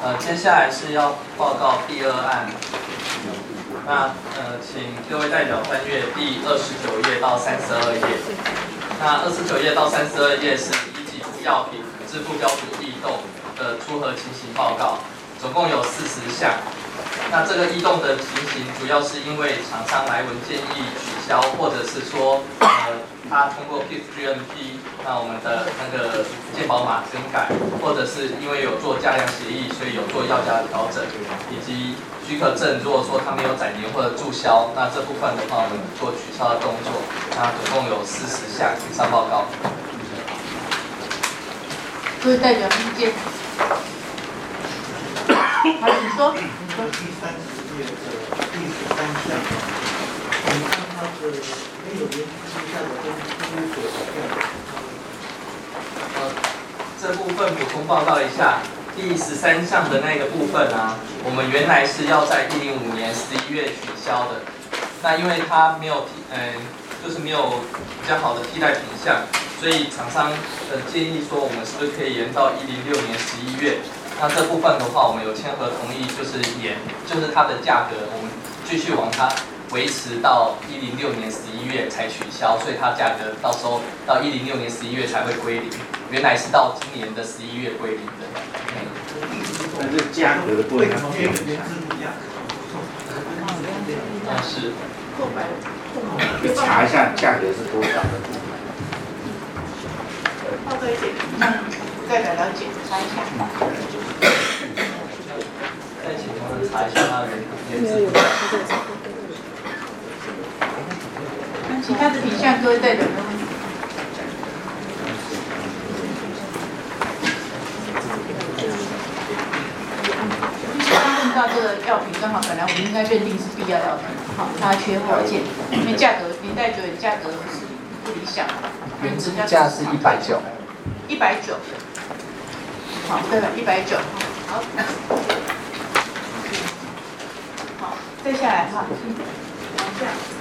接下来是要报告第二案。那请各位代表翻阅第29页到32页。那29页到32页是以给付药品支付标准异动的出核情形报告，总共有40项。那这个异动的情形，主要是因为厂商来文建议取消，或者是说，他通过 PIS-GMP， 那我们的那个健保码更改，或者是因为有做价量协议，所以有做药价的调整，以及许可证，如果说他没有载年或者注销，那这部分的话，我们做取消的动作。那总共有40项以上报告。 各位代表意见。好，请说。 第30页的第13项，你看它的没有原之下的跟所调。 这部分补充报告一下，第13项的那个部分啊，我们原来是要在105年11月取消的。那因为它没有就是没有比较好的替代品项，所以厂商建议说，我们是不是可以延到106年11月？那这部分的话，我们有签合同意，就是它的价格，我们继续往它维持到106年11月才取消，所以它价格到时候到106年11月才会归零，原来是到今年的11月归零的。 但是价格的部分它变不下。 是。 去查一下价格是多少的。 报告一点，代表了解，查一下。 再请同仁查一下它的原字。 其他的品项，各位代表有问题？刚问到这个药品，刚好本来我们应该认定是必要药品，好，它缺货件，因为价格年代久远，价格是不理想的。 原支价是190。 190。好，对了，190。好。好，再下来哈，往下。